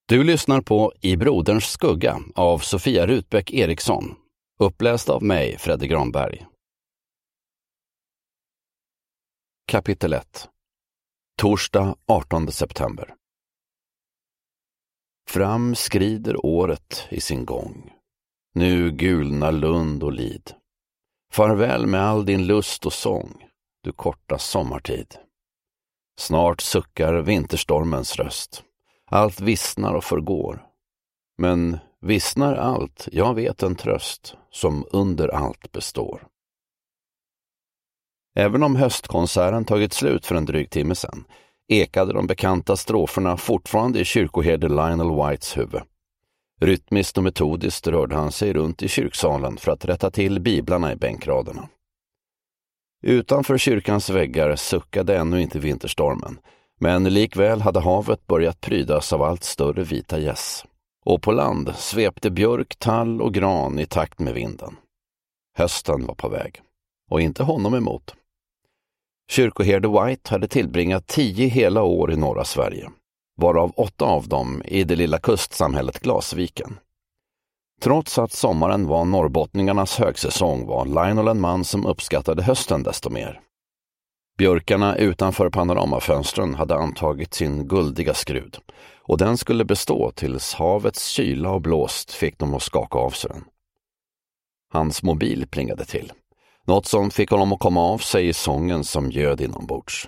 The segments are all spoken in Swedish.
Du lyssnar på I broderns skugga av Sofia Rutbeck Eriksson, uppläst av mig, Fredrik Granberg. Kapitel 1. Torsdag 18 september. Fram skrider året i sin gång. Nu gulnar lund och lid. Farväl med all din lust och sång, du korta sommartid. Snart suckar vinterstormens röst. Allt vissnar och förgår. Men vissnar allt, jag vet en tröst som under allt består. Även om höstkonserten tagit slut för en dryg timme sedan, ekade de bekanta stroferna fortfarande i kyrkoherde Lionel Whites huvud. Rytmiskt och metodiskt rörde han sig runt i kyrksalen för att rätta till biblarna i bänkraderna. Utanför kyrkans väggar suckade ännu inte vinterstormen, men likväl hade havet börjat prydas av allt större vita gäss. Och på land svepte björk, tall och gran i takt med vinden. Hösten var på väg, och inte honom emot. Kyrkoherde White hade tillbringat 10 hela år i norra Sverige, varav 8 av dem i det lilla kustsamhället Glasviken. Trots att sommaren var norrbottningarnas högsäsong var Lionel en man som uppskattade hösten desto mer. Björkarna utanför panoramafönstren hade antagit sin guldiga skrud, och den skulle bestå tills havets kyla och blåst fick dem att skaka av sig den. Hans mobil plingade till, något som fick honom att komma av sig i sången som ljöd inombords.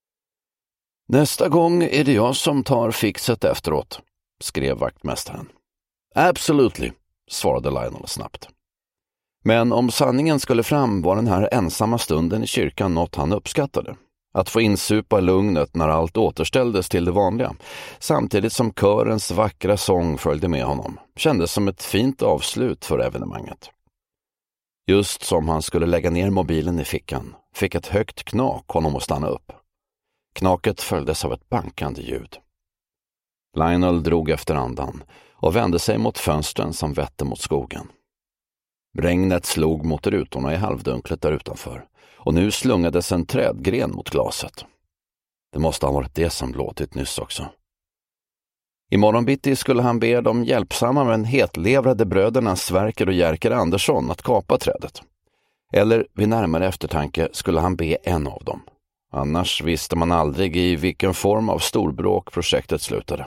Nästa gång är det jag som tar fixet efteråt, skrev vaktmästaren. Absolutely, svarade Lionel snabbt. Men om sanningen skulle fram var den här ensamma stunden i kyrkan något han uppskattade. Att få insupa lugnet när allt återställdes till det vanliga, samtidigt som körens vackra sång följde med honom, kändes som ett fint avslut för evenemanget. Just som han skulle lägga ner mobilen i fickan, fick ett högt knak honom att stanna upp. Knaket följdes av ett bankande ljud. Lionel drog efter andan och vände sig mot fönstren som vette mot skogen. Regnet slog mot rutorna i halvdunklet där utanför, och nu slungades en trädgren mot glaset. Det måste ha varit det som låtit nyss också. I morgonbitti skulle han be de hjälpsamma men hetlevrade bröderna Sverker och Jerker Andersson att kapa trädet. Eller vid närmare eftertanke skulle han be en av dem. Annars visste man aldrig i vilken form av storbråk projektet slutade.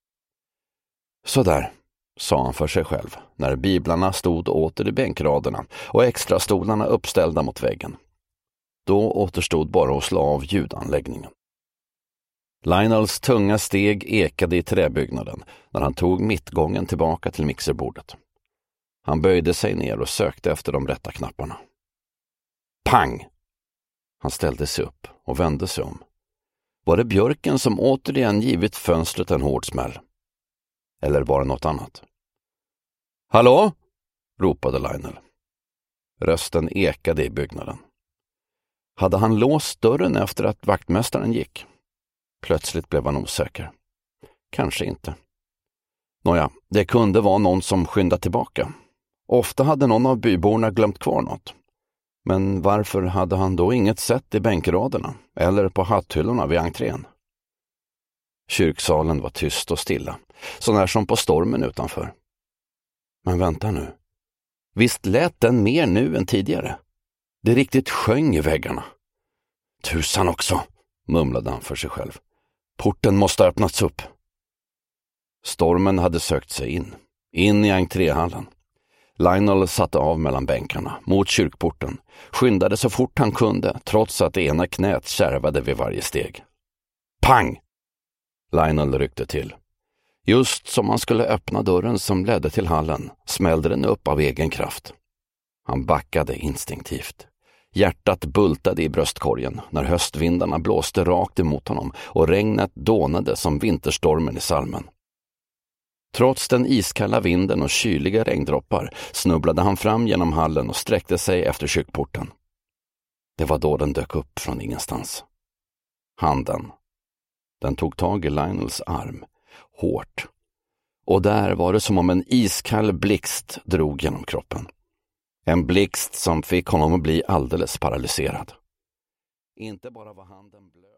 Så där, sa han för sig själv, när biblarna stod åter i bänkraderna och extra stolarna uppställda mot väggen. Då återstod bara att slå av ljudanläggningen. Lionels tunga steg ekade i träbyggnaden när han tog mittgången tillbaka till mixerbordet. Han böjde sig ner och sökte efter de rätta knapparna. Pang! Han ställde sig upp och vände sig om. Var det björken som återigen givit fönstret en hård smäll? Eller var det något annat? Hallå? Ropade Lionel. Rösten ekade i byggnaden. Hade han låst dörren efter att vaktmästaren gick? Plötsligt blev han osäker. Kanske inte. Nåja, det kunde vara någon som skyndade tillbaka. Ofta hade någon av byborna glömt kvar något. Men varför hade han då inget sett i bänkraderna eller på hatthyllorna vid entrén? Kyrksalen var tyst och stilla, så när som på stormen utanför. Men vänta nu. Visst lät den mer nu än tidigare. Det riktigt sjöng i väggarna. Tusan också, mumlade han för sig själv. Porten måste ha öppnats upp. Stormen hade sökt sig in i entréhallen. Lionel satte av mellan bänkarna, mot kyrkporten, skyndade så fort han kunde, trots att det ena knät kärvade vid varje steg. Pang! Lionel ryckte till. Just som han skulle öppna dörren som ledde till hallen, smällde den upp av egen kraft. Han backade instinktivt. Hjärtat bultade i bröstkorgen när höstvindarna blåste rakt emot honom och regnet dånade som vinterstormen i salmen. Trots den iskalla vinden och kyliga regndroppar snubblade han fram genom hallen och sträckte sig efter kyrkporten. Det var då den dök upp från ingenstans. Handen. Den tog tag i Lionels arm, hårt. Och där var det som om en iskall blixt drog genom kroppen. En blixt som fick honom att bli alldeles paralyserad. Inte bara var handen blöt.